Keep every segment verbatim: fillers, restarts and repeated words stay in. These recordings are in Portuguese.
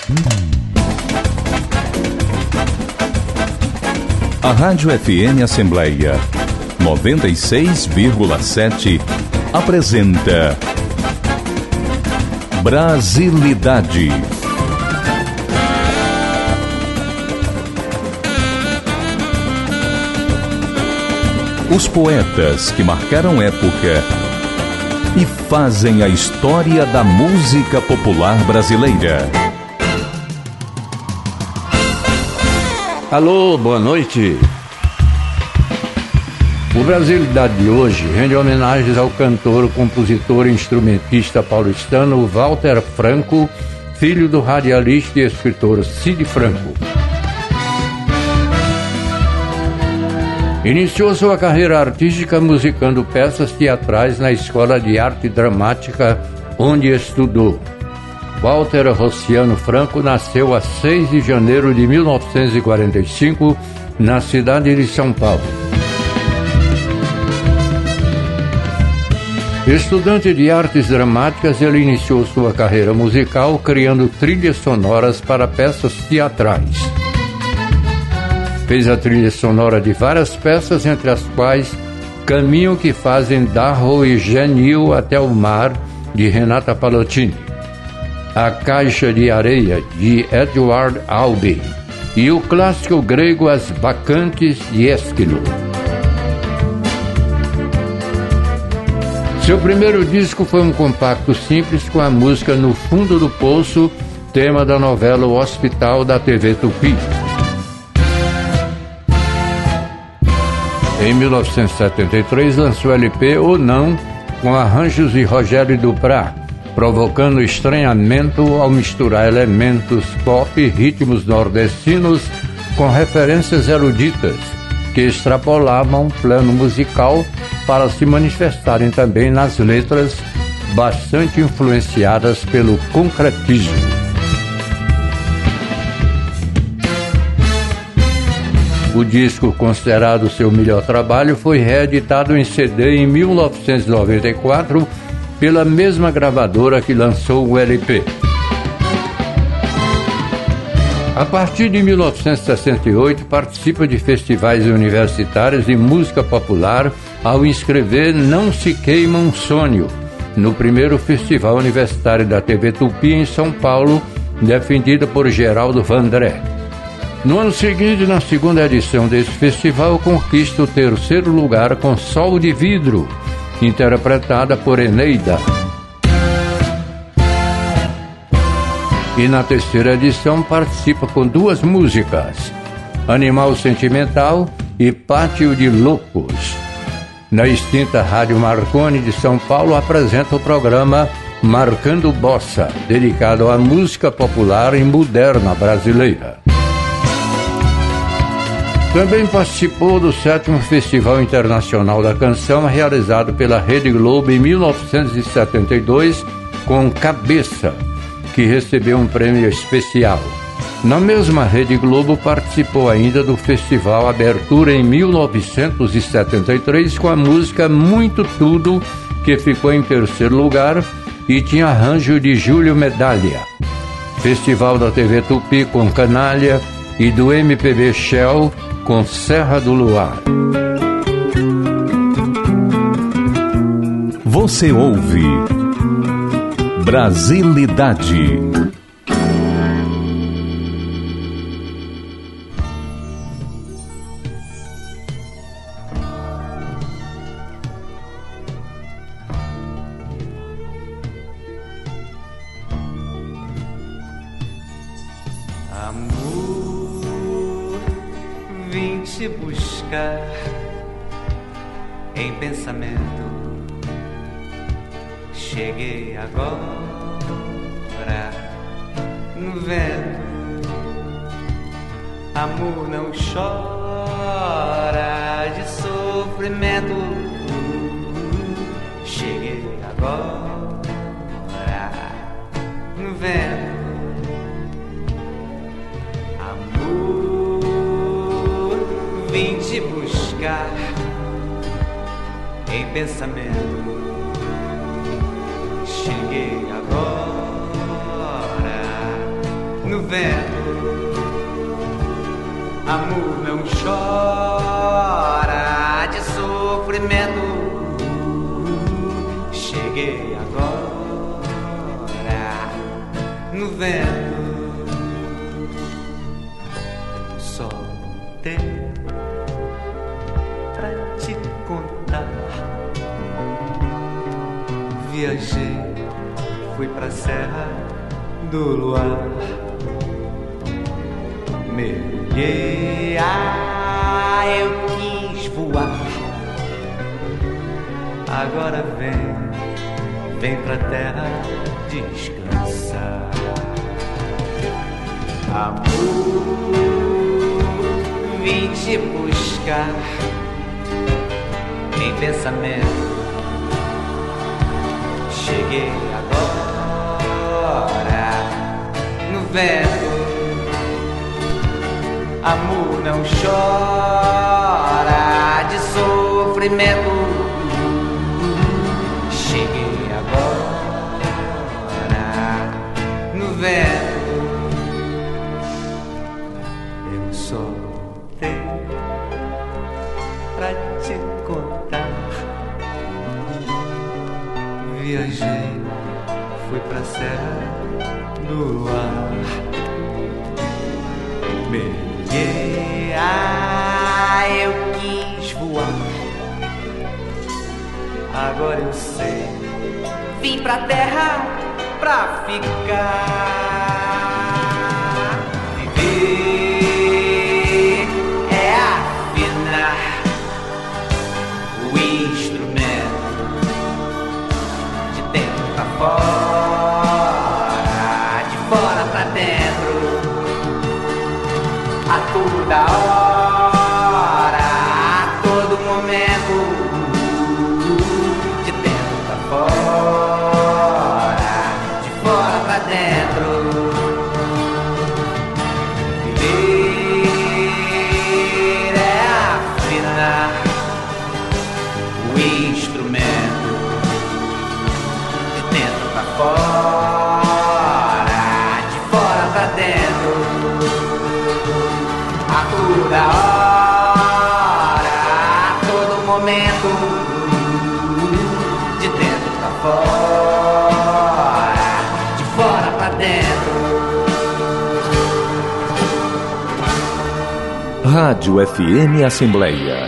A Rádio F M Assembleia noventa e seis vírgula sete apresenta Brasilidade. Os poetas que marcaram época e fazem a história da música popular brasileira. Alô, boa noite. O Brasilidade de hoje rende homenagens ao cantor, compositor e instrumentista paulistano Walter Franco, filho do radialista e escritor Cid Franco. Iniciou sua carreira artística musicando peças teatrais na Escola de Arte Dramática, onde estudou. Walter Rociano Franco nasceu a seis de janeiro de mil novecentos e quarenta e cinco, na cidade de São Paulo. Estudante de artes dramáticas, ele iniciou sua carreira musical criando trilhas sonoras para peças teatrais. Fez a trilha sonora de várias peças, entre as quais Caminho que Fazem Darro e Genil até o Mar, de Renata Palottini, A Caixa de Areia, de Edward Albee, e o clássico grego As Bacantes, de Ésquilo. Seu primeiro disco foi um compacto simples com a música No Fundo do Poço, tema da novela O Hospital da T V Tupi. Em mil novecentos e setenta e três lançou o L P Ou Não, com arranjos de Rogério Duprá, provocando estranhamento ao misturar elementos pop e ritmos nordestinos com referências eruditas, que extrapolavam o plano musical para se manifestarem também nas letras, bastante influenciadas pelo concretismo. O disco, considerado seu melhor trabalho, foi reeditado em C D em mil novecentos e noventa e quatro pela mesma gravadora que lançou o L P. A partir de mil novecentos e sessenta e oito, participa de festivais universitários de música popular ao inscrever Não Se Queima um Sonho, no primeiro Festival Universitário da T V Tupi em São Paulo, defendido por Geraldo Vandré. No ano seguinte, na segunda edição desse festival, conquista o terceiro lugar com Sol de Vidro, interpretada por Eneida. E na terceira edição participa com duas músicas, Animal Sentimental e Pátio de Loucos. Na extinta Rádio Marconi de São Paulo, apresenta o programa Marcando Bossa, dedicado à música popular e moderna brasileira. Também participou do sétimo Festival Internacional da Canção, realizado pela Rede Globo em mil novecentos e setenta e dois, com Cabeça, que recebeu um prêmio especial. Na mesma Rede Globo, participou ainda do Festival Abertura em mil novecentos e setenta e três, com a música Muito Tudo, que ficou em terceiro lugar e tinha arranjo de Júlio Medalha. Festival da T V Tupi com Canalha e do M P B Shell com Serra do Luar. Você ouve Brasilidade. Vim te buscar em pensamento. Cheguei agora no vento. Amor não chora de sofrimento. Cheguei agora no vento. Vim te buscar em pensamento. Cheguei agora no vento. Amor não chora de sofrimento. Cheguei agora no vento. Eu só tenho pra te contar. Viajei, fui pra Serra do Luar. Mergulhei, ah, eu quis voar. Agora vem, vem pra terra descansar. Amor, vim te buscar em pensamento. Cheguei agora no vento. Amor não chora de sofrimento. Cheguei agora no vento. Eu só tenho pra te contar. Viajei, fui pra Serra do Luar. Mergulhei, ah, eu quis voar. Agora eu sei, vim pra terra pra ficar. Viver é afinar o instrumento de dentro pra fora, de fora pra dentro, a toda hora, a todo momento, de dentro pra fora, de fora pra dentro. Viver é afinar o instrumento de dentro pra fora, de fora pra dentro, a toda hora, a todo momento, de dentro pra fora, de fora pra dentro. Rádio F M Assembleia.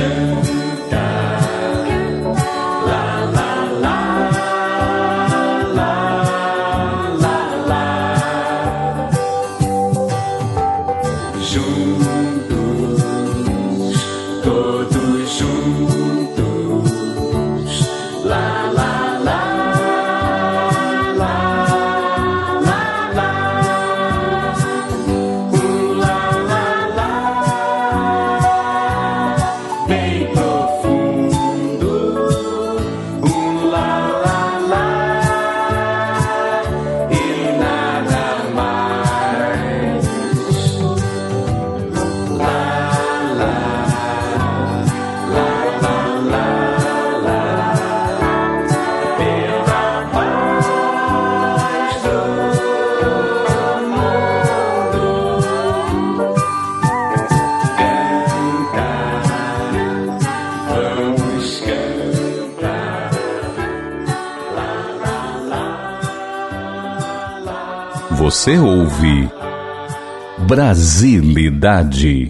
Você ouve Brasilidade.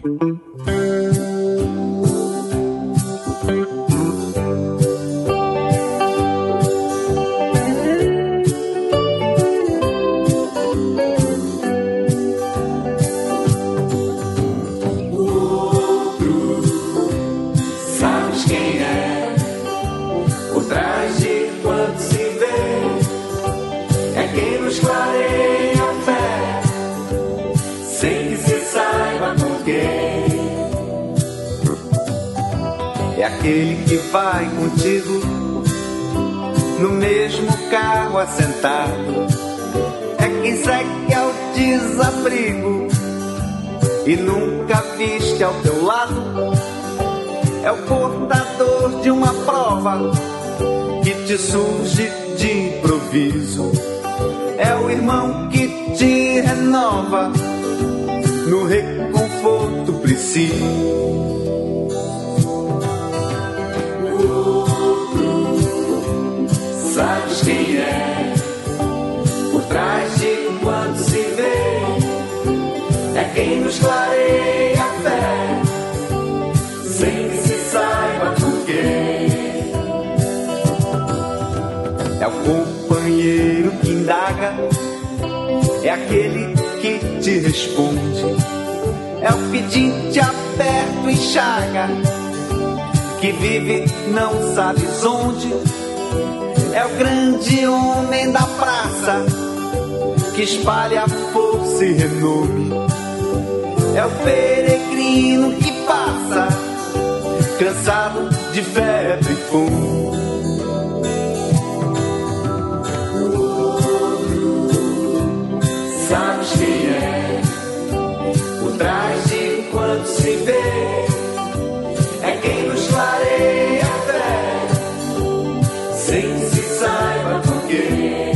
Aquele que vai contigo no mesmo carro assentado, é quem segue ao desabrigo e nunca viste ao teu lado. É o portador de uma prova que te surge de improviso. É o irmão que te renova no reconforto preciso. Sabes quem é? Por trás de quando se vê, é quem nos clareia a fé, sem que se saiba porquê. É o companheiro que indaga, é aquele que te responde, é o pedinte aberto e chaga, que vive não sabes onde. É o grande homem da praça, que espalha força e renome. É o peregrino que passa, cansado de febre e fome. Sabes quem é? Por trás de quando se vê, é quem nos clareia a fé, sem que se saiba porquê.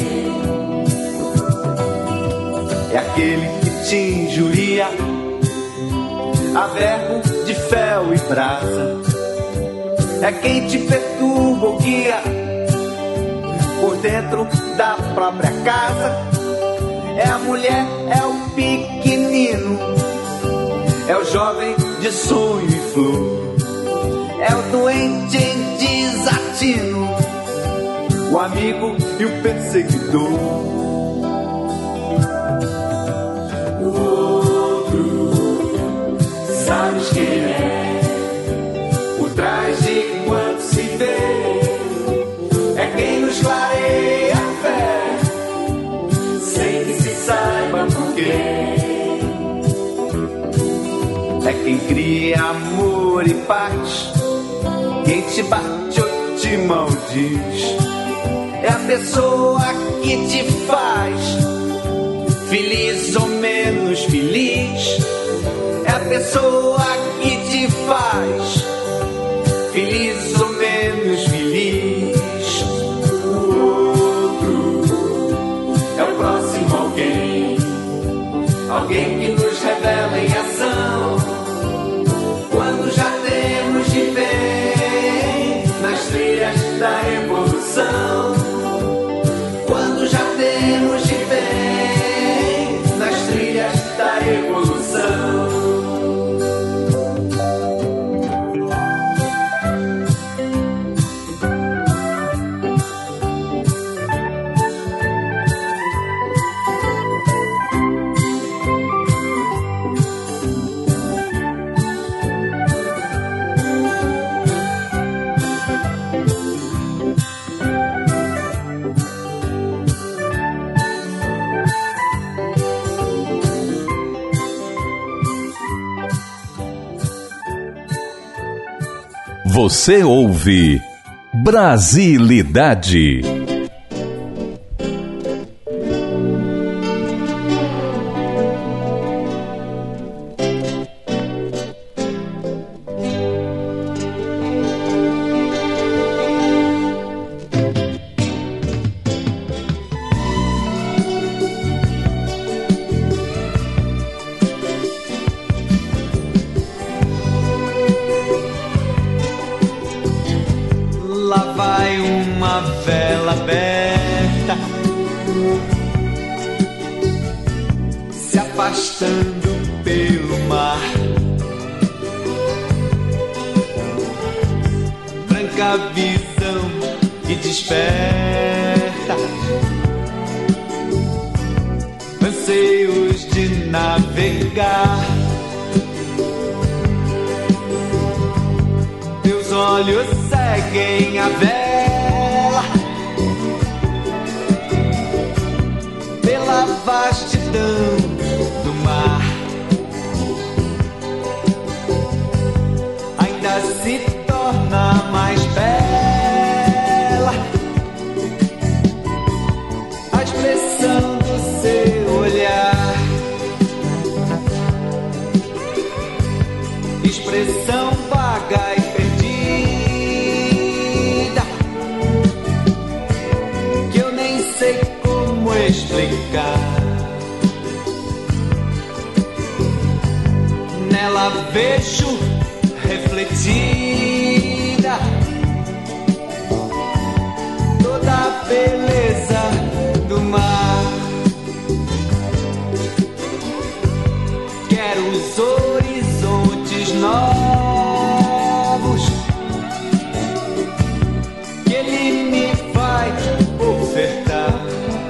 É aquele que te injuria a verbo de fel e brasa. É quem te perturba ou guia por dentro da própria casa. É a mulher, é o pequenino, é o jovem de sonho e flor, é o doente em desatino, o amigo e o perseguidor. O outro, sabes quem é? Por trás de quando se vê, é quem nos clareia a fé, sem que se saiba porquê. É quem cria amor e paz, quem te bate ou te maldiz. É a pessoa que te faz feliz ou menos feliz. É a pessoa que te faz feliz ou menos feliz. O outro é o próximo alguém, alguém que nos revela em ação, quando já temos de bem nas trilhas da evolução. Quando já temos de bem nas trilhas da evolução. Você ouve Brasilidade. Afastando pelo mar, branca visão que desperta anseios de navegar. Teus olhos seguem a vela pela vastidão do mar, ainda se torna mais bela a expressão do seu olhar, expressão vaga e perdida que eu nem sei como explicar. Nela vejo refletida toda a beleza do mar. Quero os horizontes novos que ele me vai ofertar.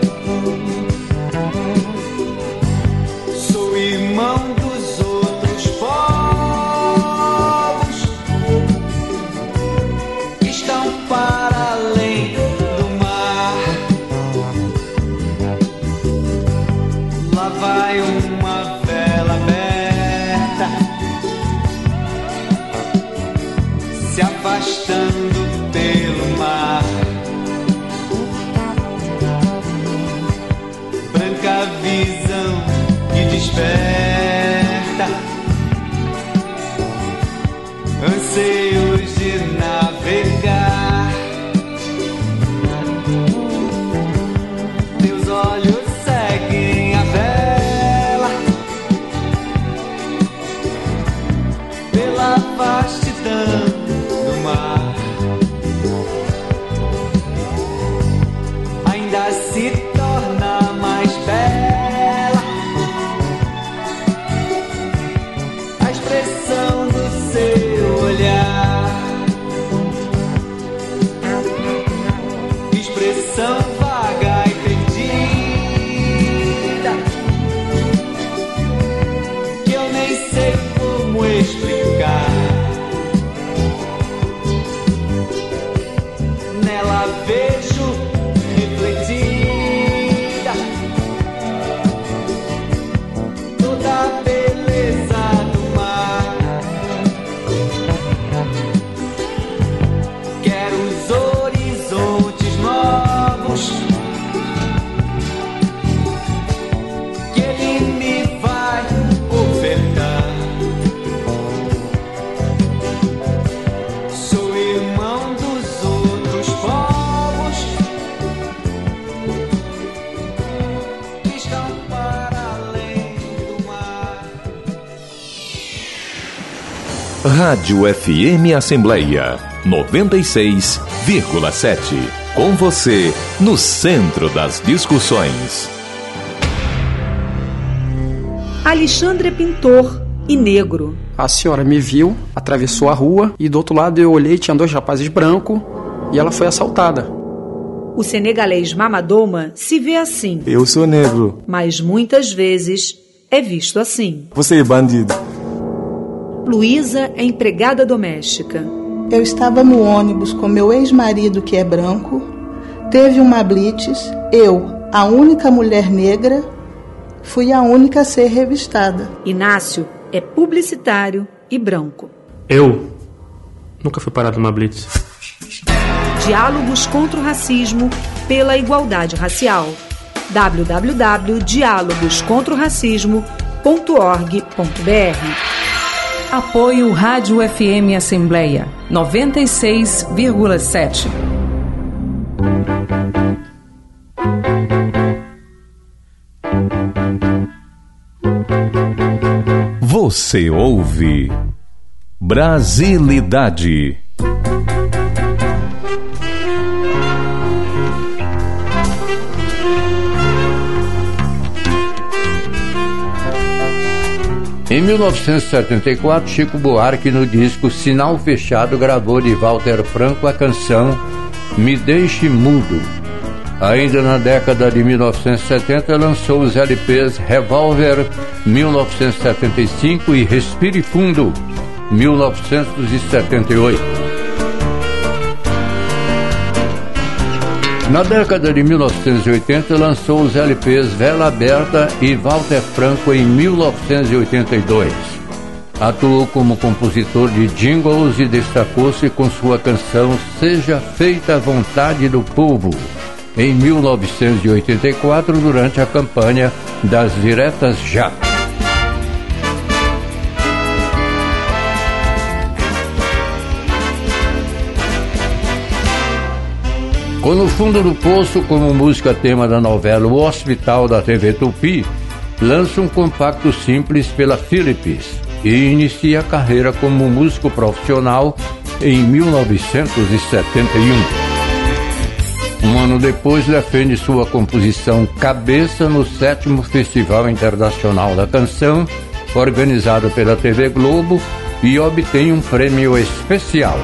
Sou irmão dos outros povos que estão para além do mar. Lá vai uma vela aberta, se afastando pelo mar. Branca visão que desperta anseios de navegar. Teus olhos seguem a vela pela vastidão do mar, ainda se torna mais bela a expressão do seu olhar, expressão vaga e perdida que eu nem sei como explicar. Nela vejo refletida toda a beleza do mar. Quero os horizontes novos que ele me vai ofertar. Sou irmão dos outros povos que estão para além do mar. Rádio F M Assembleia noventa e seis vírgula sete. Com você, no centro das discussões. Alexandre é pintor e negro. A senhora me viu, atravessou a rua e do outro lado eu olhei, tinha dois rapazes brancos e ela foi assaltada. O senegalês Mamadoma se vê assim, Eu sou negro. mas muitas vezes é visto assim. Você é bandido. Luísa é empregada doméstica. Eu estava no ônibus com meu ex-marido, que é branco. Teve uma blitz. Eu, a única mulher negra, fui a única a ser revistada. Inácio é publicitário e branco. Eu, Nunca fui parado numa blitz. Diálogos contra o racismo pela igualdade racial. w w w ponto diálogos contra o racismo ponto org ponto b r. Apoio Rádio F M Assembleia noventa e seis vírgula sete. Você ouve Brasilidade. Em mil novecentos e setenta e quatro, Chico Buarque, no disco Sinal Fechado, gravou de Walter Franco a canção Me Deixe Mudo. Ainda na década de mil novecentos e setenta, lançou os L Ps Revolver, mil novecentos e setenta e cinco, e Respire Fundo, mil novecentos e setenta e oito. Na década de mil novecentos e oitenta, lançou os L Ps Vela Aberta e Walter Franco em mil novecentos e oitenta e dois. Atuou como compositor de jingles e destacou-se com sua canção Seja Feita a Vontade do Povo, em mil novecentos e oitenta e quatro, durante a campanha das Diretas Já. Com No Fundo do Poço como música tema da novela O Hospital da T V Tupi, lança um compacto simples pela Philips e inicia a carreira como músico profissional em mil novecentos e setenta e um. Um ano depois, defende sua composição Cabeça no sétimo Festival Internacional da Canção, organizado pela T V Globo, e obtém um prêmio especial.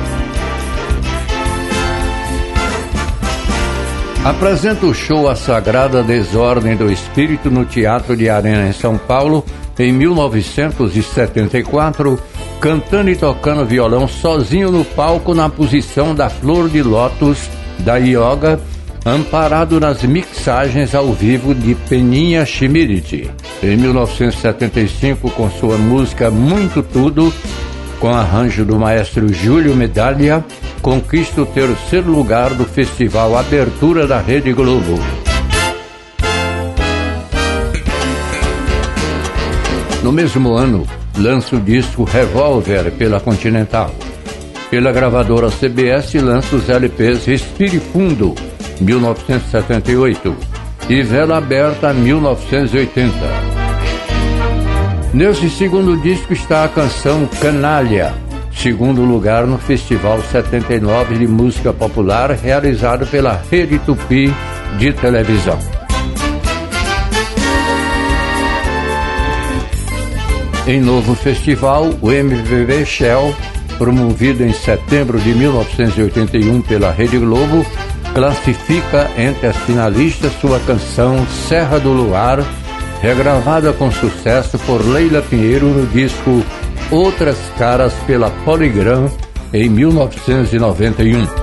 Apresenta o show A Sagrada Desordem do Espírito no Teatro de Arena, em São Paulo, em mil novecentos e setenta e quatro, cantando e tocando violão sozinho no palco na posição da Flor de Lótus, da Yoga, amparado nas mixagens ao vivo de Peninha Chimirit. Em mil novecentos e setenta e cinco, com sua música Muito Tudo, com arranjo do maestro Júlio Medalha, conquista o terceiro lugar do Festival Abertura da Rede Globo. No mesmo ano, lança o disco Revolver pela Continental. Pela gravadora C B S, lança os L Ps Respire Fundo, mil novecentos e setenta e oito, e Vela Aberta, mil novecentos e oitenta. Nesse segundo disco está a canção Canalha, segundo lugar no Festival setenta e nove de Música Popular, realizado pela Rede Tupi de televisão. Em novo festival, o M V V Shell, promovido em setembro de mil novecentos e oitenta e um pela Rede Globo, classifica entre as finalistas sua canção Serra do Luar, regravada com sucesso por Leila Pinheiro no disco Outras Caras pela Polygram, em mil novecentos e noventa e um.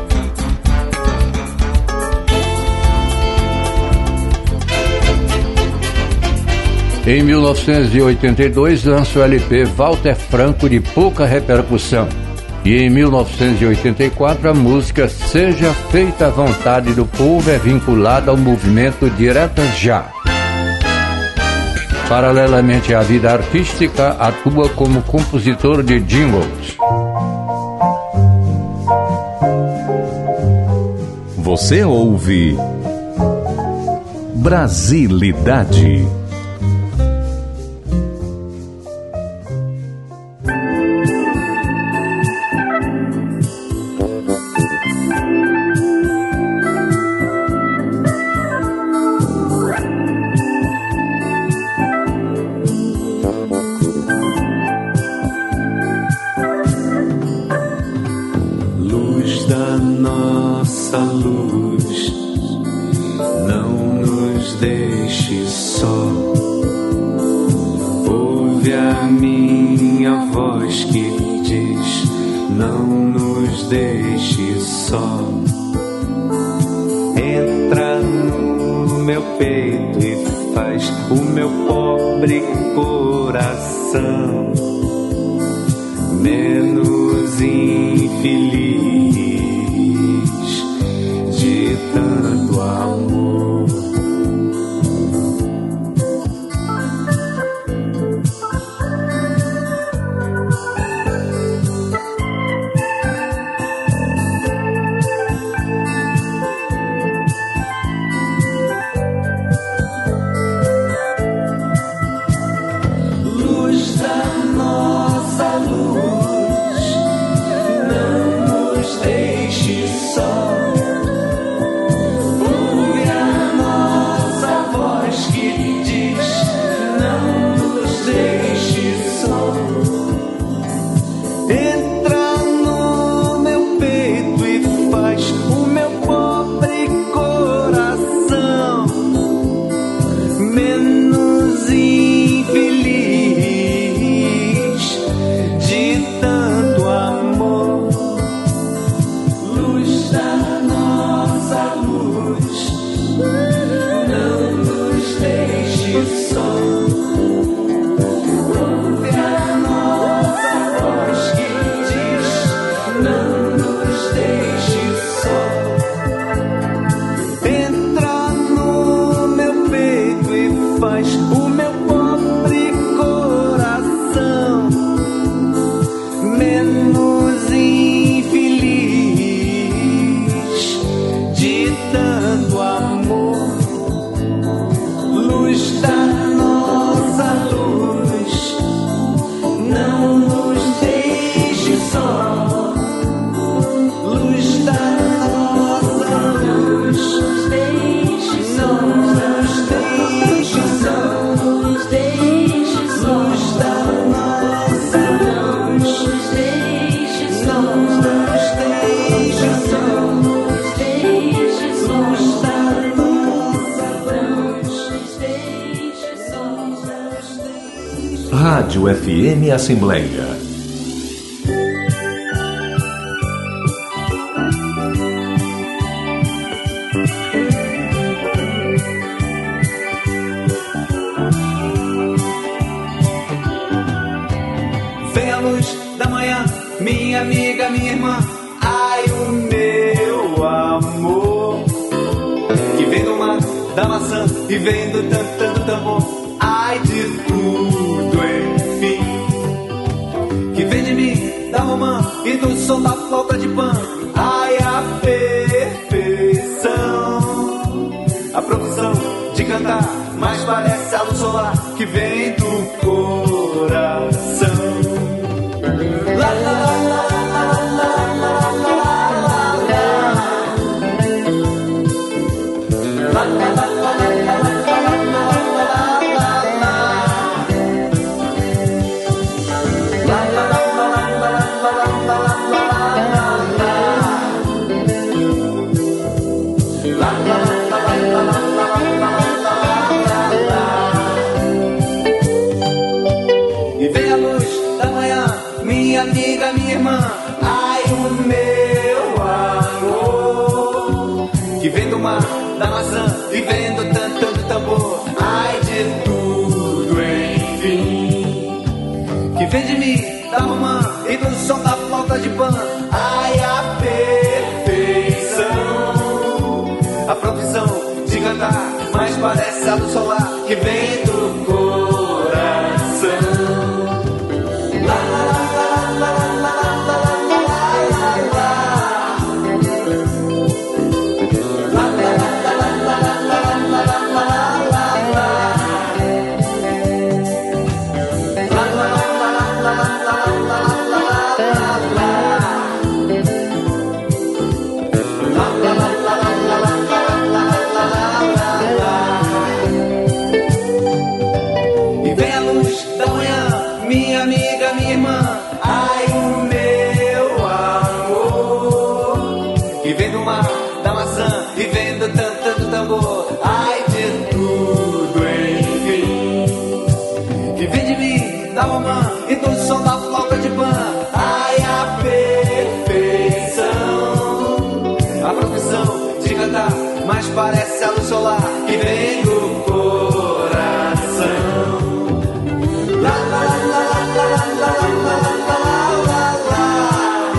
Em mil novecentos e oitenta e dois, lança o L P Walter Franco, de pouca repercussão. E em mil novecentos e oitenta e quatro, a música Seja Feita a Vontade do Povo é vinculada ao movimento Diretas Já. Paralelamente à vida artística, atua como compositor de jingles. Você ouve Brasilidade. Menos menos infeliz de tanto amor. Rádio F M Assembleia. Vem a luz da manhã, minha amiga, minha irmã. Ai, o meu amor, que vem do mar, da maçã e vem do tantã do tambor. Ai, de tudo, enfim, que vem de mim, da romã e do som da flauta de pan. Ai, a perfeição, a profissão de cantar, mas parece a luz solar que vem do coração. La, la, la, la, la, la, la, la, la, la, la, la, la. Amiga, minha irmã, ai, o meu amor, que vem do mar, da maçã e vem do tantã do tambor. Ai, de tudo, enfim, que vem de mim, da romã e do som da flauta de pan. Ai, a perfeição, a profissão de cantar, mas parece a luz solar que vem do coração. La, la, la. Minha amiga, minha irmã, ai, o meu amor, que vem do mar, da maçã e vem do tantã do tambor. Ai, de tudo, enfim, que vem de mim, da romã e do som da flauta de pan. Ai, a perfeição, a profissão de cantar, mas parece a luz solar que vem do coração. La, la, la, la, la, la, la, la, la, la.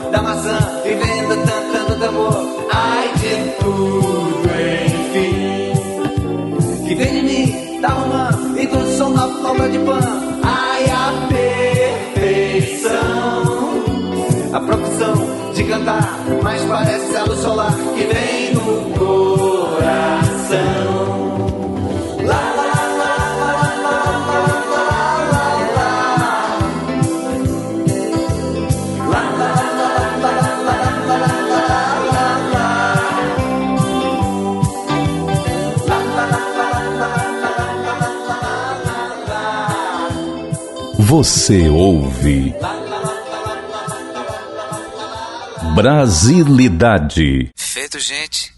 da maçã, vivendo, cantando tambor. Ai de tudo, enfim, que vem de mim, da romã, e do som da flauta de pan. Ai, a perfeição, a profissão de cantar, mas parece a luz solar que vem do coração. Lá, lá, você ouve Brasilidade. Feito, gente.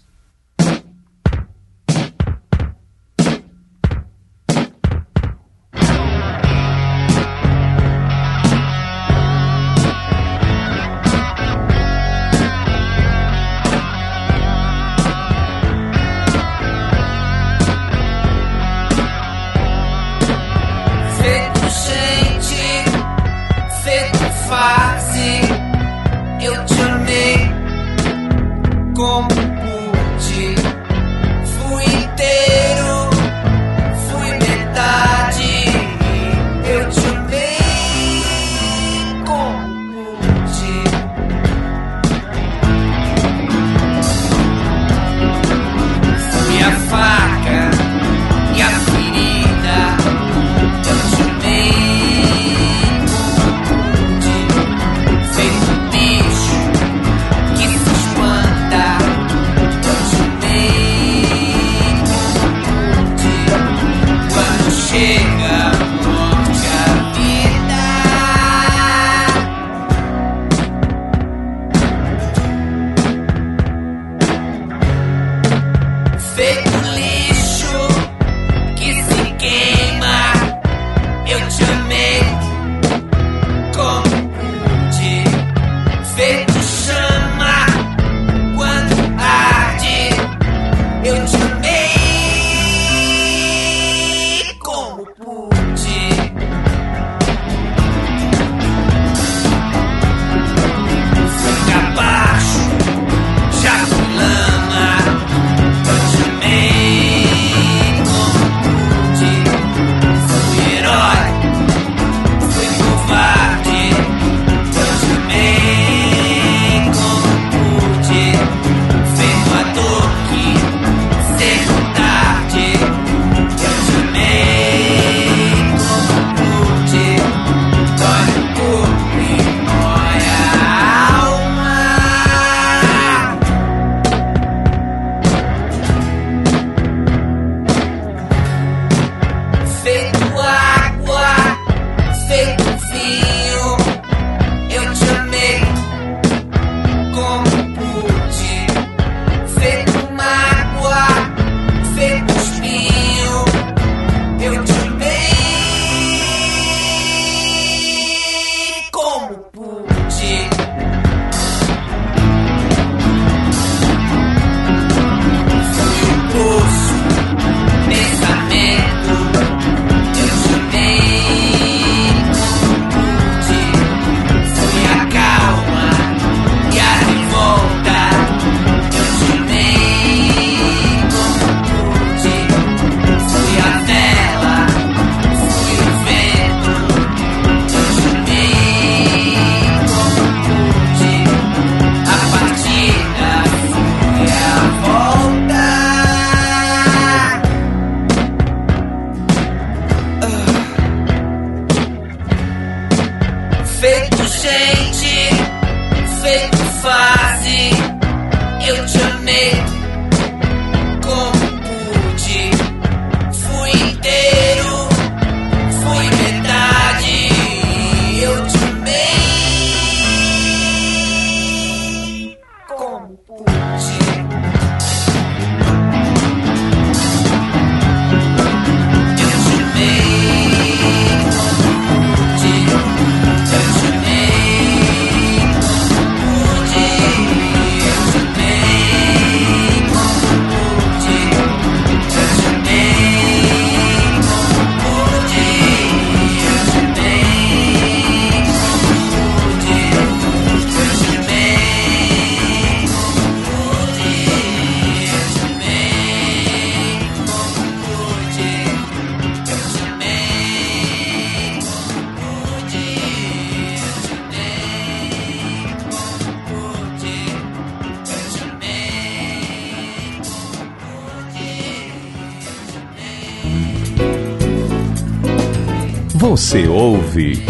Você ouve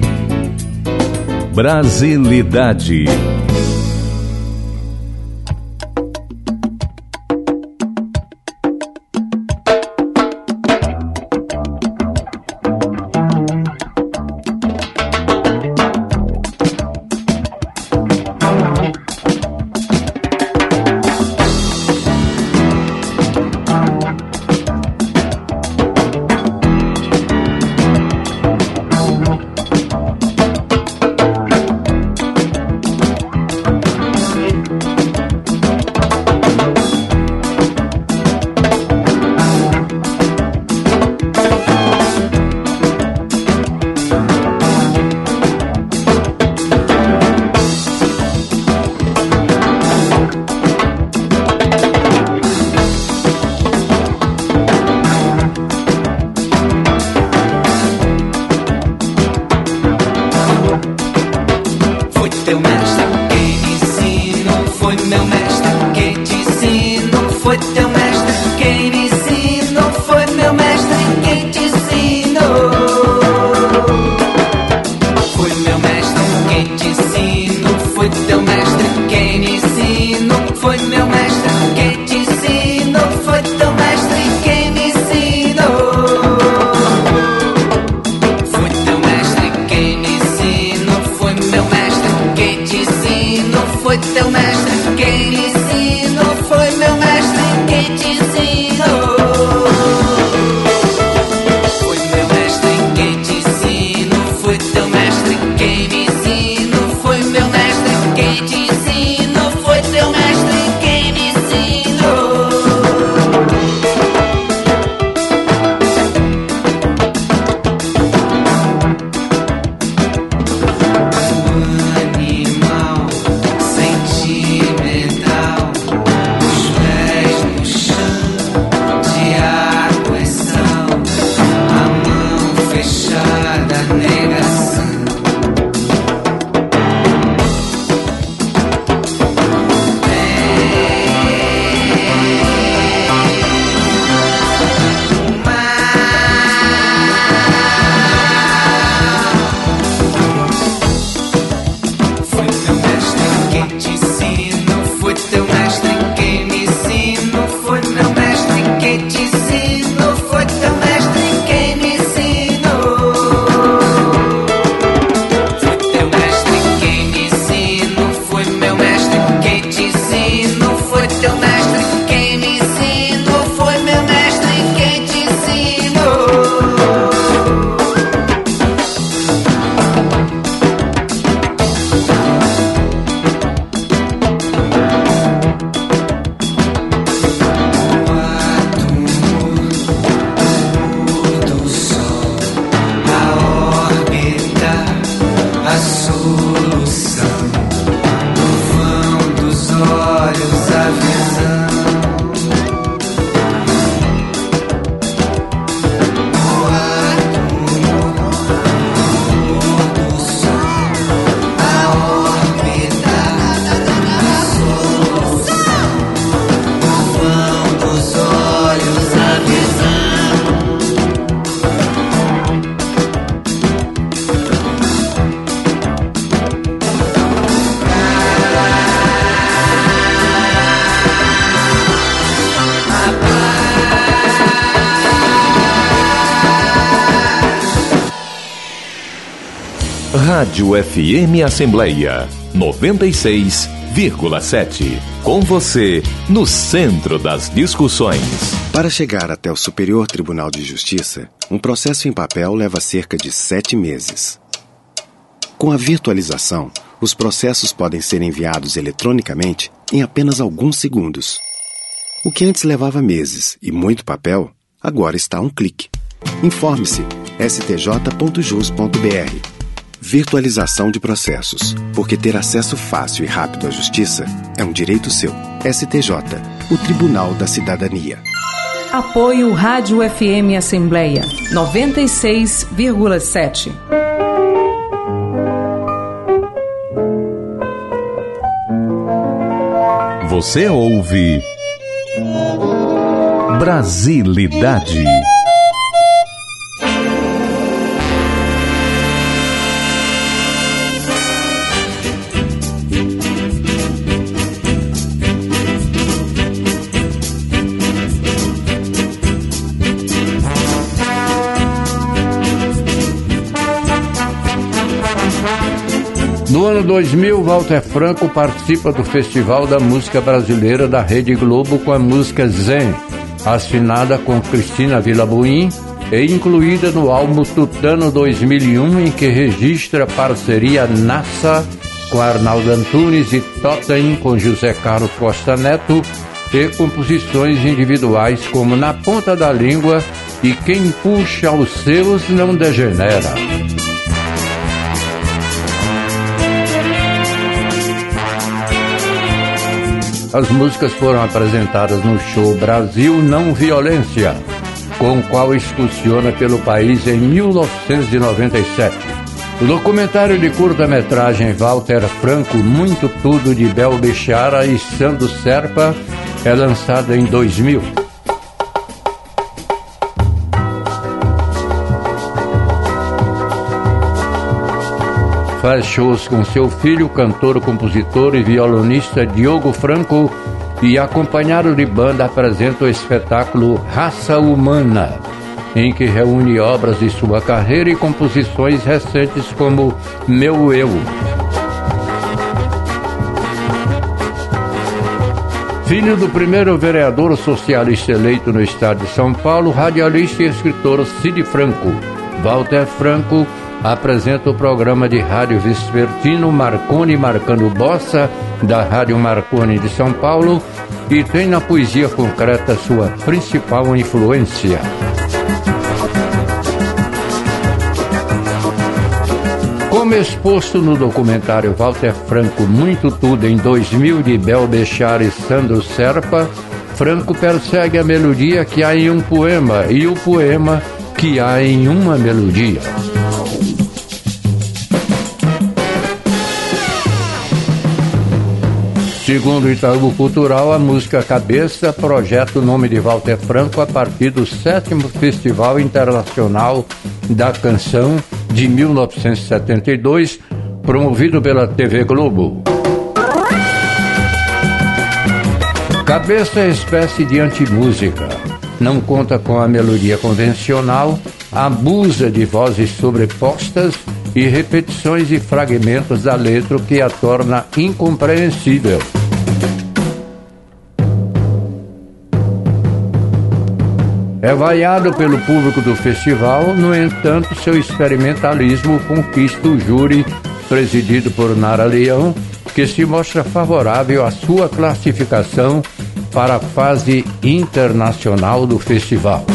Brasilidade. Rádio F M Assembleia noventa e seis vírgula sete. Com você, no centro das discussões. Para chegar até o Superior Tribunal de Justiça, um processo em papel leva cerca de sete meses. Com a virtualização, os processos podem ser enviados eletronicamente em apenas alguns segundos. O que antes levava meses e muito papel, agora está a um clique. Informe-se s t j ponto jus ponto b r. Virtualização de processos, porque ter acesso fácil e rápido à justiça é um direito seu. S T J, o Tribunal da Cidadania. Apoio Rádio F M Assembleia noventa e seis vírgula sete. Você ouve Brasilidade. No ano dois mil, Walter Franco participa do Festival da Música Brasileira da Rede Globo com a música Zen, assinada com Cristina Villabuin e incluída no álbum Tutano dois mil e um, em que registra parceria NASA com Arnaldo Antunes e Totem com José Carlos Costa Neto e composições individuais como Na Ponta da Língua e Quem Puxa os Seus Não Degenera. As músicas foram apresentadas no show Brasil Não Violência, com o qual excursiona pelo país em mil novecentos e noventa e sete. O documentário de curta-metragem Walter Franco, Muito Tudo, de Bel Bechara e Sandro Serpa, é lançado em dois mil. Faz shows com seu filho, cantor, compositor e violonista Diogo Franco, e acompanhado de banda apresenta o espetáculo Raça Humana, em que reúne obras de sua carreira e composições recentes como Meu Eu. Filho do primeiro vereador socialista eleito no estado de São Paulo, radialista e escritor Cid Franco, Walter Franco apresenta o programa de rádio vespertino Marconi Marcando Bossa, da Rádio Marconi de São Paulo, e tem na poesia concreta sua principal influência. Como exposto no documentário Walter Franco, Muito Tudo, em dois mil, de Bel Bechara e Sandro Serpa, Franco persegue a melodia que há em um poema e o poema que há em uma melodia. Segundo o Itaú Cultural, a música Cabeça projeta o nome de Walter Franco a partir do sétimo Festival Internacional da Canção de mil novecentos e setenta e dois, promovido pela T V Globo. Cabeça é espécie de antimúsica. Não conta com a melodia convencional, abusa de vozes sobrepostas e repetições e fragmentos da letra, que a torna incompreensível. É vaiado pelo público do festival, no entanto, seu experimentalismo conquista o júri, presidido por Nara Leão, que se mostra favorável à sua classificação para a fase internacional do festival.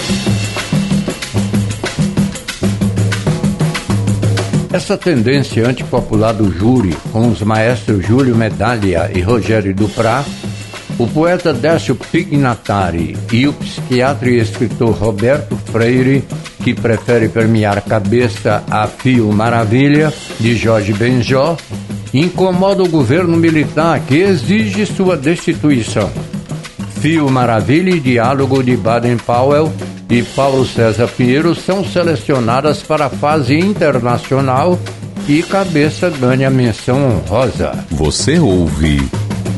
Essa tendência antipopular do júri, com os maestros Júlio Medaglia e Rogério Duprá, o poeta Décio Pignatari e o psiquiatra e escritor Roberto Freire, que prefere premiar Cabeça a Fio Maravilha, de Jorge Benjó, incomoda o governo militar, que exige sua destituição. Fio Maravilha e Diálogo, de Baden-Powell e Paulo César Pinheiro, são selecionadas para a fase internacional e Cabeça ganha menção honrosa. Você ouve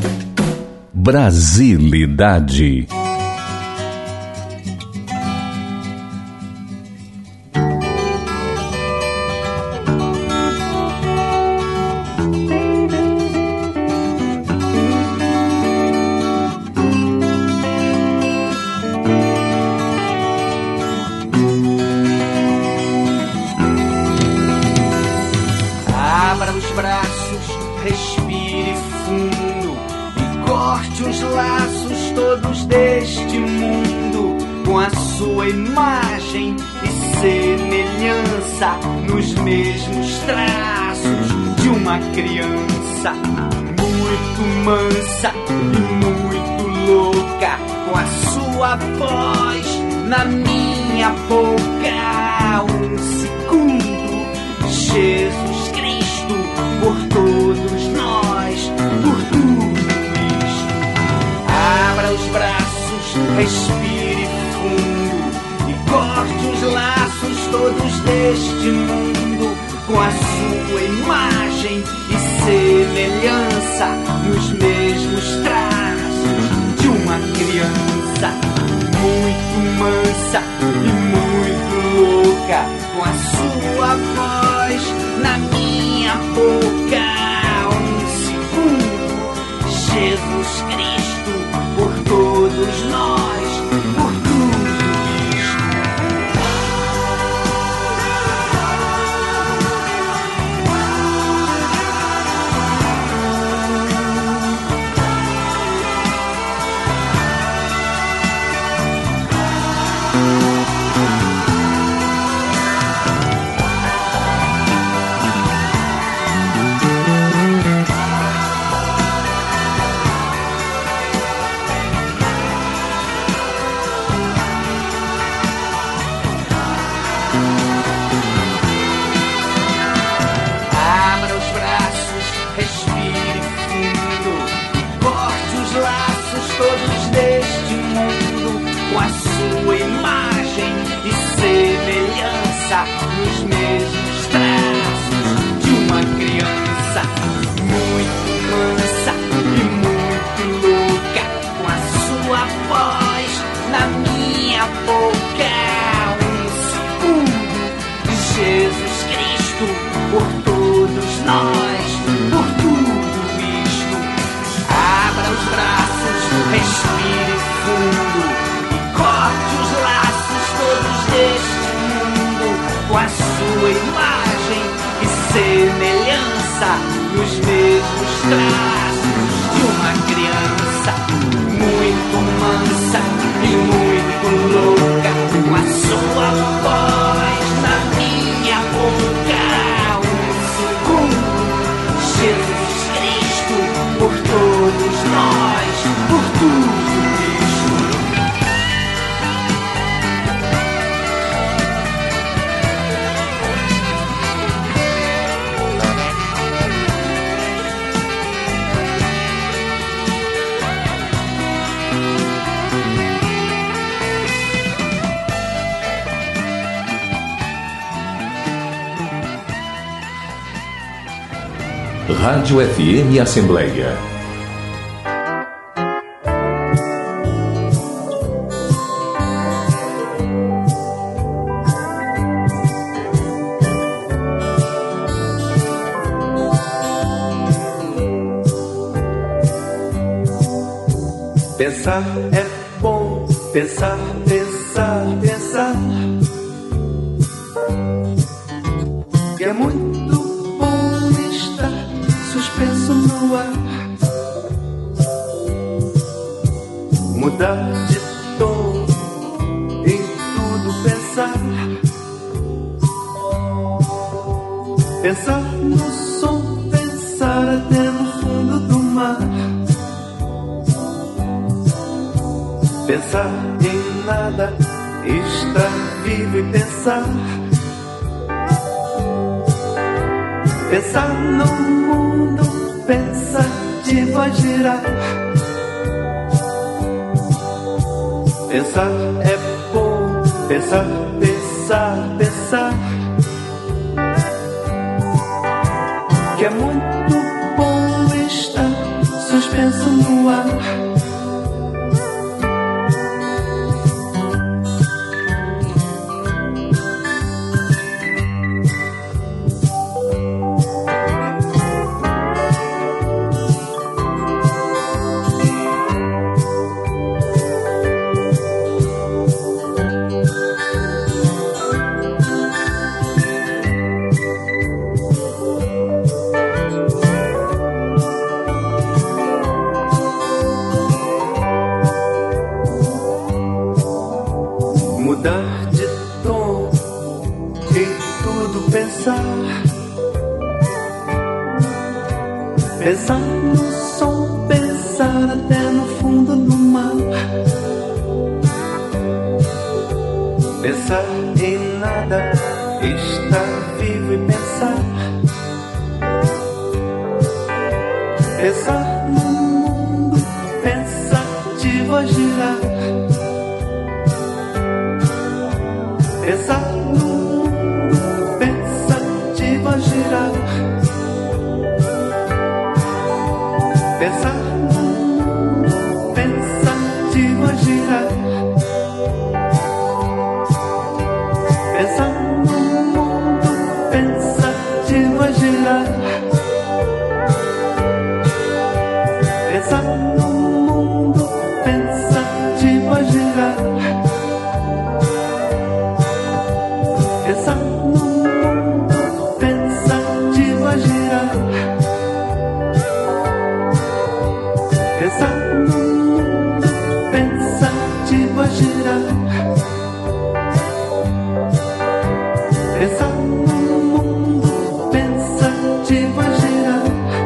Brasilidade. Abra os braços, respire fundo e corte os laços todos deste mundo, com a sua imagem e semelhança, nos mesmos traços de uma criança, muito mansa e muito louca, com a sua voz na minha boca. Um segundo, Jesus Cristo, por todos nós, por tudo isto. Abra os braços, respire fundo e corte os laços todos deste mundo, com a sua imagem e semelhança, nos mesmos traços de uma criança, muito mansa e muito louca, com a sua voz na minha boca. Jesus Cristo, por todos nós, por tudo isto. Nos mesmos traços de uma criança muito mansa e muito louca, com a sua voz na minha boca. Um segundo de Jesus Cristo, por todos nós, por tudo isto. Abra os braços, respire fundo e corte os laços todos deste com a sua imagem e semelhança, nos mesmos traços de uma criança muito mansa e muito louca, com a sua voz na minha boca. Um segundo, Jesus Cristo, por todos nós, por tudo isto. Rádio F M Assembleia. Pensar é bom, pensar, pensar, pensar. E é muito bom estar suspenso no ar. Mudar de tom, em tudo pensar. Pensar no som, pensar até no fundo do mar. Pensar em nada, estar vivo e pensar. Pensar no mundo, pensativo a girar. Pensar é bom, pensar, pensar, pensar. Que é muito bom estar suspenso no ar. Pensar no som, pensar até no fundo do mar. Pensar em nada, estar vivo e pensar. Pensar no mundo, pensativo a girar. Pensar no mundo, pensativo a girar. Pensar no mundo, pensativo a girar. Pensar no mundo, pensativo a girar. Pensar Pensar no mundo pensativo a girar. Pensar no mundo pensativo a girar.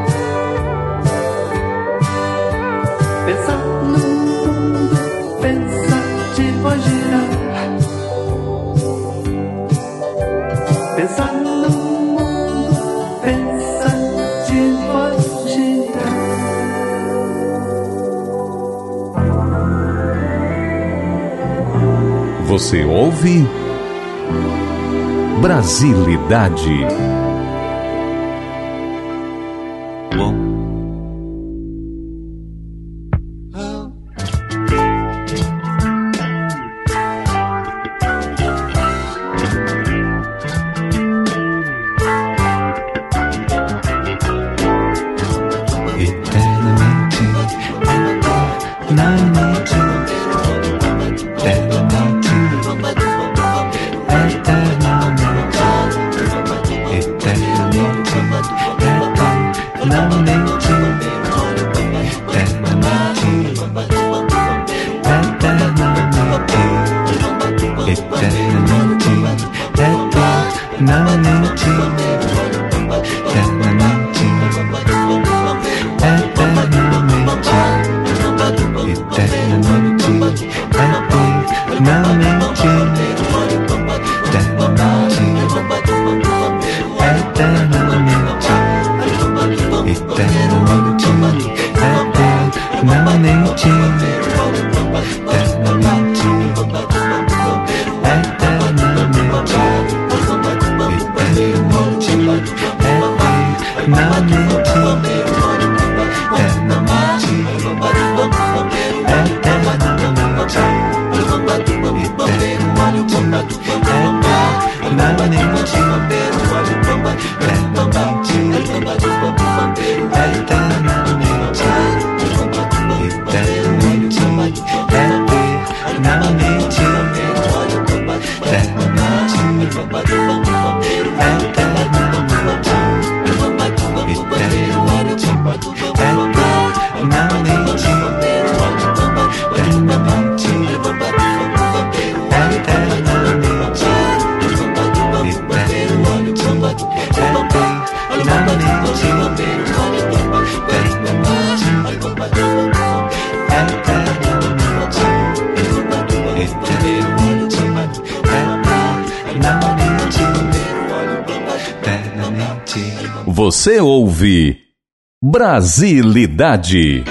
Pensar no mundo pensativo a girar. Pensar no mundo pensativo a girar. Você ouve Brasilidade. Você ouve Brasilidade.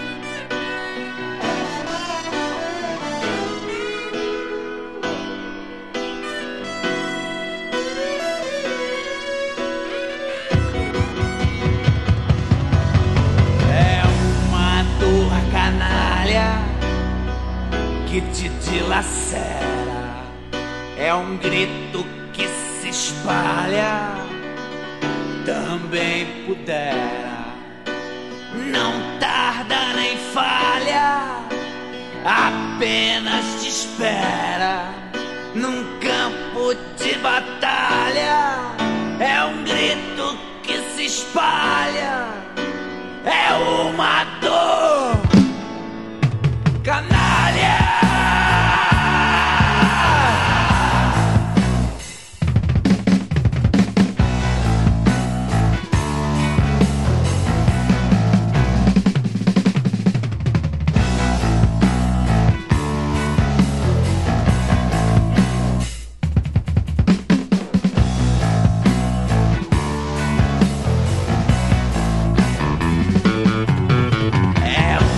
É uma dor canalha que te dilacera, é um grito que se espalha. Também pudera, não tarda nem falha, apenas te espera num campo de batalha. É um grito que se espalha, é uma dor canalha. É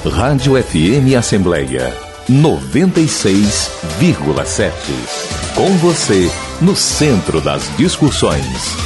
Rádio F M Assembleia noventa e seis vírgula sete. Com você, no centro das discussões.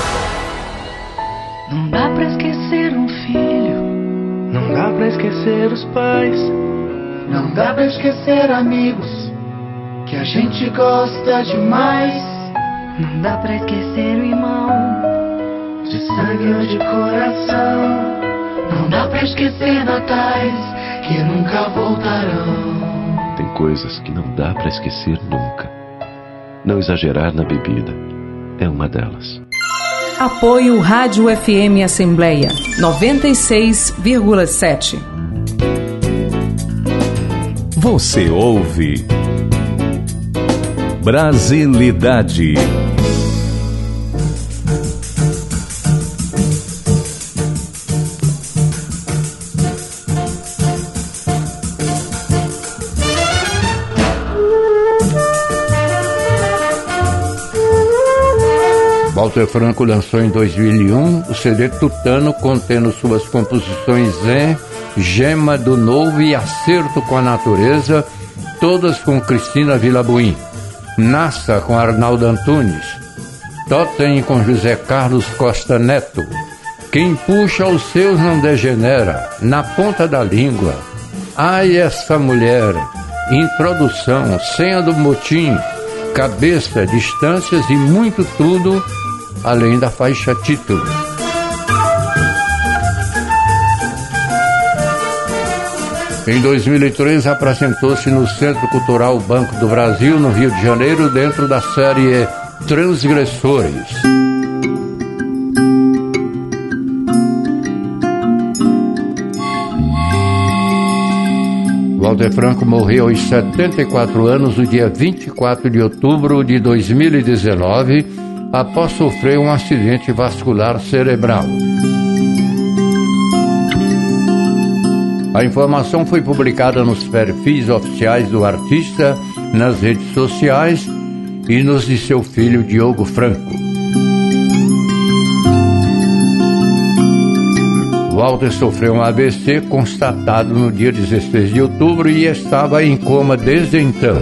Não dá pra esquecer um filho, não dá pra esquecer os pais, não dá pra esquecer amigos que a gente gosta demais. Não dá pra esquecer o irmão, de sangue ou de coração. Não dá pra esquecer natais que nunca voltarão. Tem coisas que não dá pra esquecer nunca. Não exagerar na bebida é uma delas. Apoio Rádio F M Assembleia noventa e seis vírgula sete. Você ouve Brasilidade. Walter Franco lançou em dois mil e um o C D Tutano, contendo suas composições Zen, Gema do Novo e Acerto com a Natureza, todas com Cristina Vilabuim. Nasça com Arnaldo Antunes. Totem com José Carlos Costa Neto. Quem puxa os seus não degenera, na ponta da língua. Ai, essa mulher. Introdução, Senha do Motim, Cabeça, Distâncias e muito tudo, além da faixa título. Em dois mil e três, apresentou-se no Centro Cultural Banco do Brasil, no Rio de Janeiro, dentro da série Transgressores. Walter Franco morreu aos setenta e quatro anos no dia vinte e quatro de outubro de dois mil e dezenove, após sofrer um acidente vascular cerebral. A informação foi publicada nos perfis oficiais do artista, nas redes sociais e nos de seu filho Diogo Franco. Walter sofreu um A V C constatado no dia dezesseis de outubro e estava em coma desde então.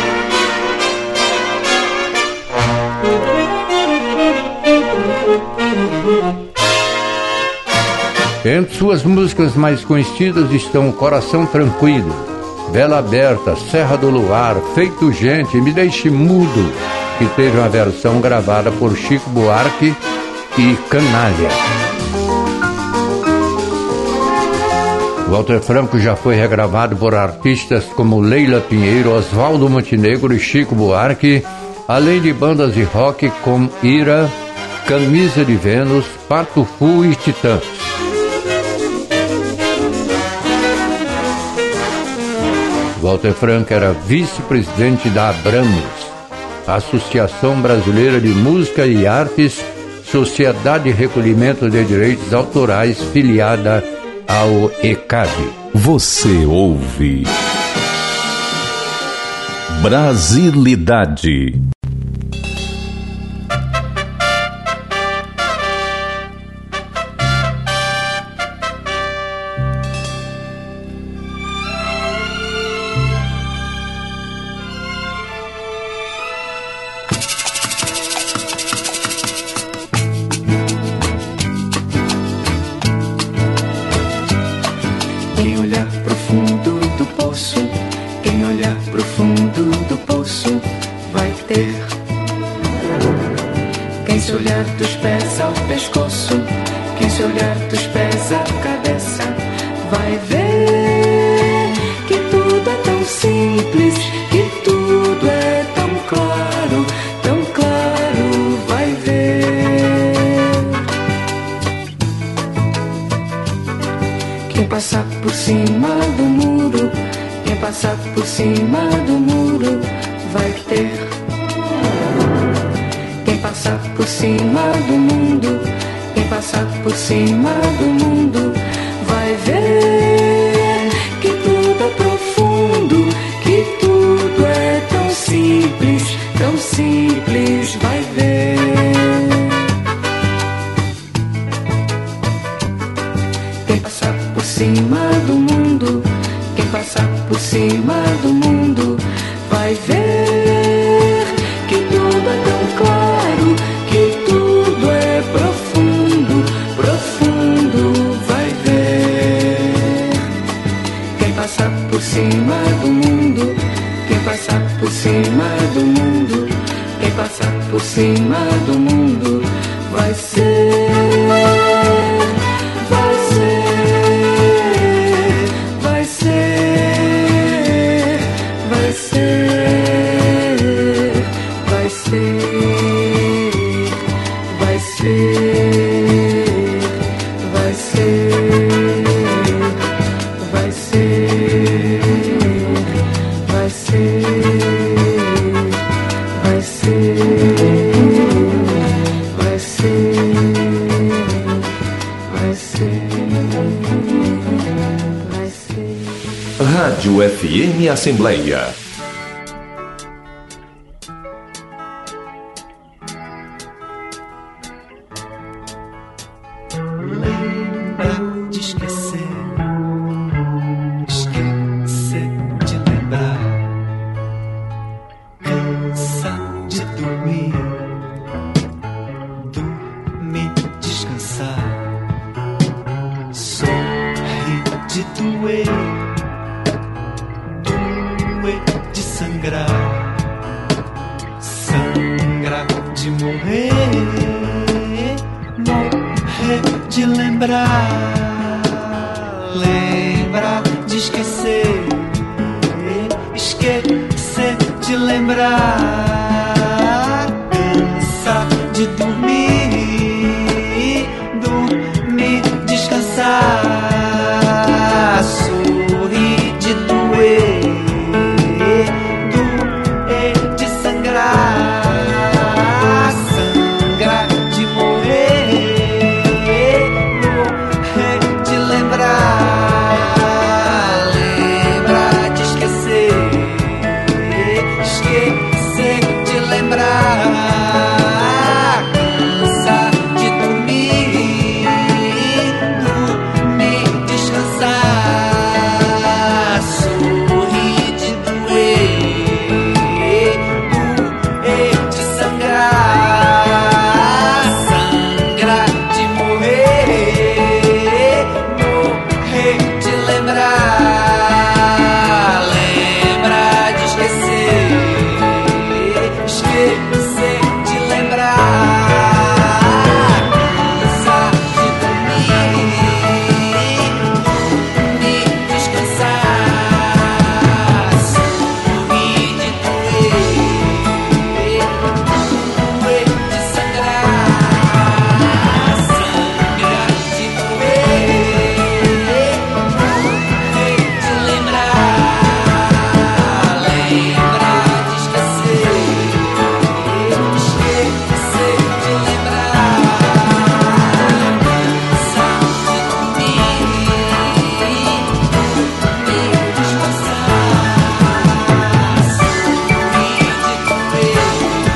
Entre suas músicas mais conhecidas estão Coração Tranquilo, Vela Aberta, Serra do Luar, Feito Gente, Me Deixe Mudo, que teve uma versão gravada por Chico Buarque, e Canalha. Walter Franco já foi regravado por artistas como Leila Pinheiro, Oswaldo Montenegro e Chico Buarque, além de bandas de rock como Ira, Camisa de Vênus, Pato Fu e Titãs. Walter Franco era vice-presidente da Abramos, Associação Brasileira de Música e Artes, Sociedade de Recolhimento de Direitos Autorais, filiada ao E C A D. Você ouve Brasilidade. Quem olhar pro fundo do poço, quem olhar pro fundo do poço, vai ter. Quem se olhar dos pés ao pescoço, quem se olhar dos pés à cabeça, vai ver que tudo é tão simples, que tudo é tão claro, tão claro, vai ver. Quem passar por cima do muro, quem passar por cima do muro, vai ter. Quem passar por cima do mundo, quem passar por cima do mundo, vai ver que tudo é profundo, que tudo é tão simples, tão simples, vai ver. Quem passar por cima do mundo, quem passar por cima do mundo vai ver que tudo é tão claro, que tudo é profundo, profundo, vai ver. Quem passar por cima do mundo, quem passar por cima do mundo, quem passar por cima do mundo vai ser, vai ser, vai ser, vai ser, vai ser, vai ser, vai ser, vai ser, vai ser. Rádio F M Assembleia. Lembra de esquecer, esquecer de lembrar, cansa de dormir, dormir, descansar, sorri de doer, de sangrar, sangrar de morrer, morrer de lembrar, lembrar de esquecer, esquecer de lembrar, cansar de dormir, dormir, descansar, sorrir de doer, sangrar de morrer, morrer de lembrar, lembrar de esquecer, esquecer de lembrar, cansar de dormir, dormir, descansar, sorrir de doer, de sangrar, sangrar de morrer, morrer de lembrar, lembrar de esquecer, esquecer de lembrar, cansar de dormir, dormir, descansar, sorrir de doer, de sangrar, sangrar de doer, morrer de lembrar, lembrar de esquecer, esquecer de lembrar, cansar de dormir, dormir, descansar, sorrir de doer,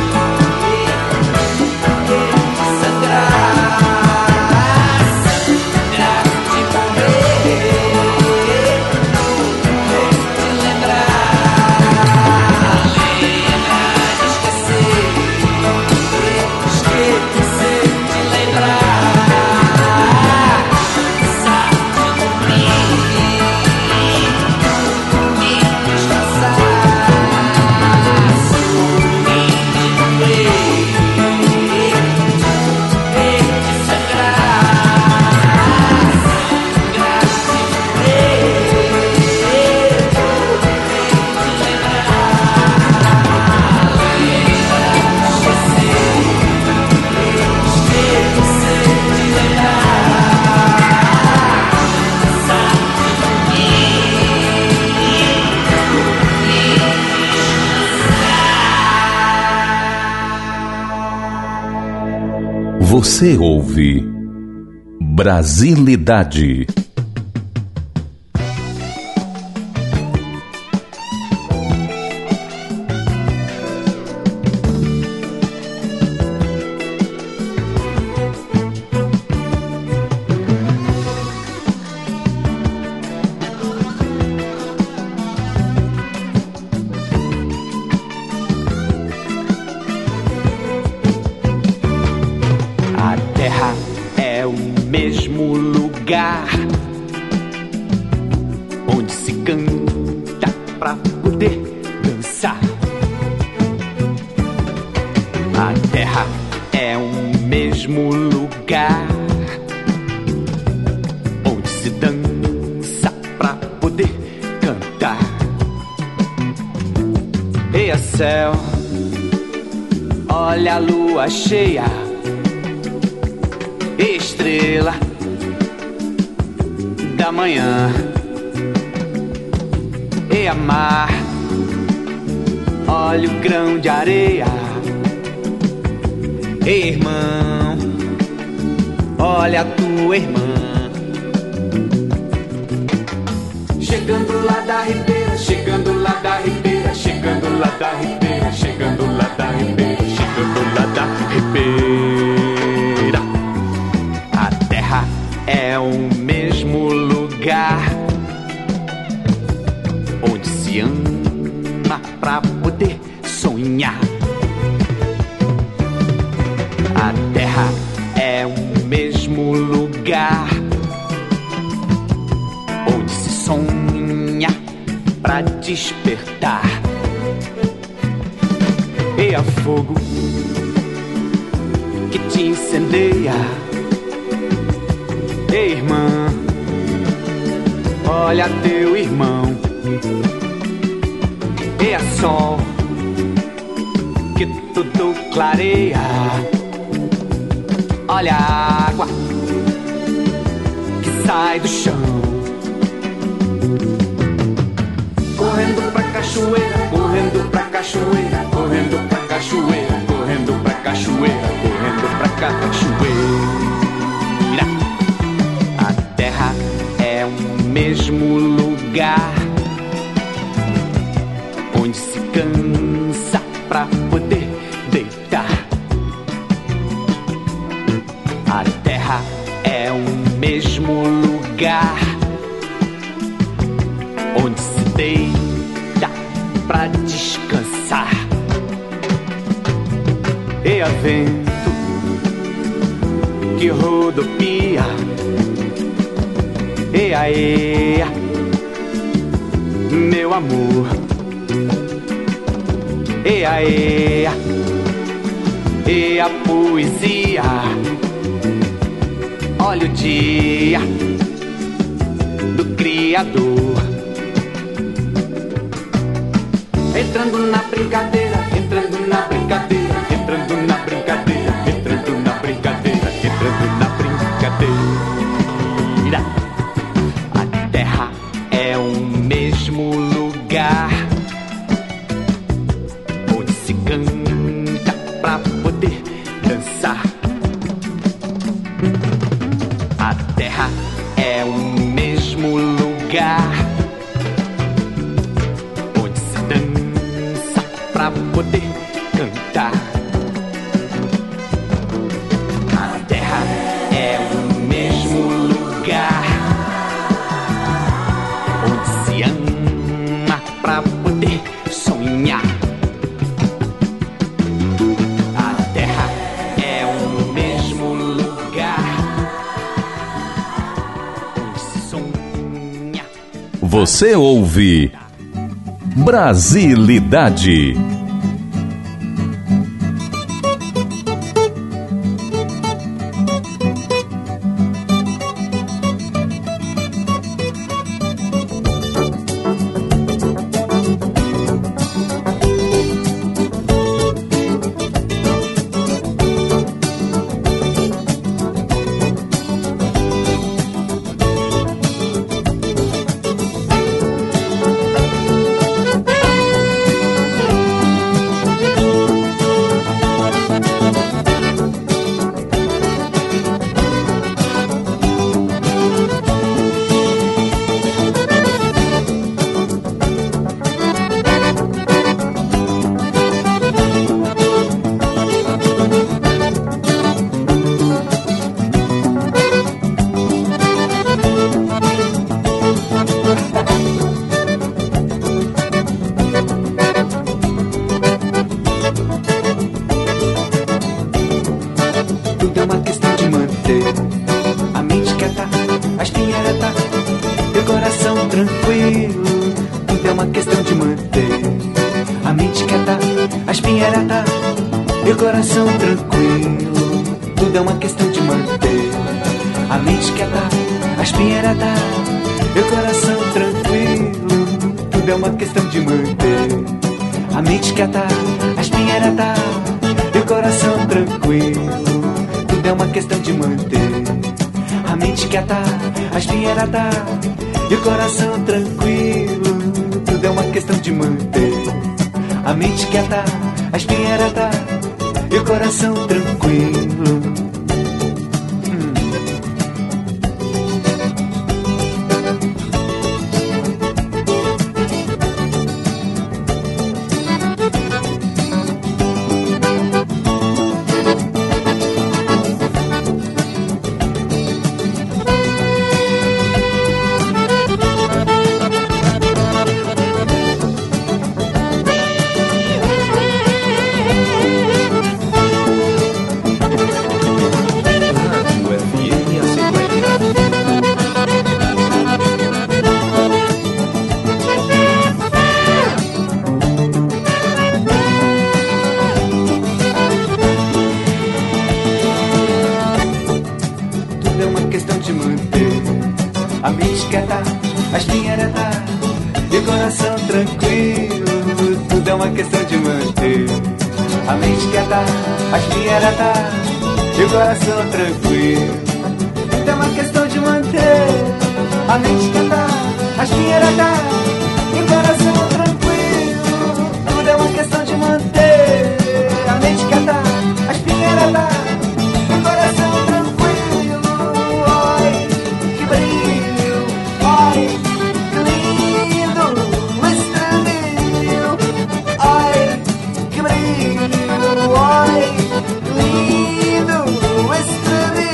Você ouve Brasilidade. se canta pra poder dançar. A terra é um mesmo lugar onde se dança pra poder cantar. Eia céu, olha a lua cheia, estrela da manhã. Eia mar, olha o grão de areia. Ei, irmão, olha a tua irmã. Chegando lá da ribeira, chegando lá da ribeira, chegando lá da ribeira, chegando lá da ribeira, chegando lá da ribeira. A terra é o mesmo lugar onde se ama pra poder sonhar. A terra é o mesmo lugar onde se sonha pra despertar. Eia fogo que te incendeia. Ei, irmã, olha teu irmão. Eia sol que tudo clareia. Olha a água que sai do chão, correndo pra cachoeira, correndo pra cachoeira, correndo pra cachoeira, correndo pra cachoeira, correndo pra cachoeira. A terra é o mesmo lugar onde se cansa pra poder deitar. A terra é o mesmo lugar onde se deita pra descansar. Eia vento que rodopia. Eia, eia, meu amor. Eia, eia, eia poesia. Olha o dia do Criador, entrando na brincadeira, entrando na brincadeira, entrando na brincadeira, entrando na brincadeira, entrando na brincadeira. A terra é o mesmo lugar onde se canta pra poder dançar. A terra é o mesmo lugar onde se dança pra poder cantar. A terra é o mesmo lugar onde se ama pra poder sonhar. A terra é o mesmo lugar. Você ouve Brasilidade. coração tranquilo, tudo é uma questão de manter a mente quieta, a espinha ereta e o coração tranquilo, tudo é uma questão de manter a mente quieta, a espinha ereta e o coração tranquilo, tudo é uma questão de manter a mente quieta, a espinha ereta e o coração tranquilo, tudo é uma questão de manter a mente quieta, a espinha ereta e o coração tranquilo, tudo é uma questão de manter a mente quieta, a espinha ereta e o coração tranquilo. Hum. E o coração tranquilo, tudo é uma questão de manter a mente quieta, a espinha ereta e o coração tranquilo, tudo é uma questão de manter a mente quieta, a espinha ereta e o coração tranquilo. Oi, que brilho, oi, que lindo, estranho, oi, que brilho, oi, lindo, estranho.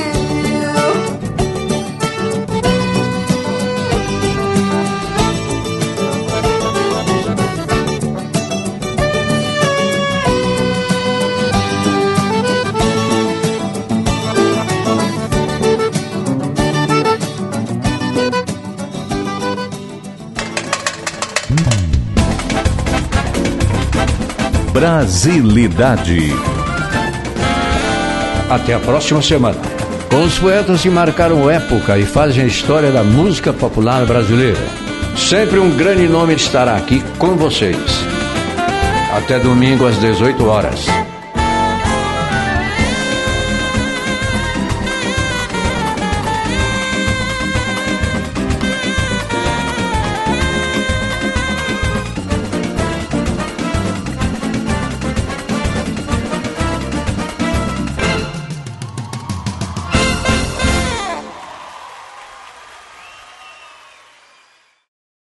Brasilidade. Até a próxima semana. Com os poetas que marcaram época e fazem a história da música popular brasileira. Sempre um grande nome estará aqui com vocês. Até domingo às dezoito horas.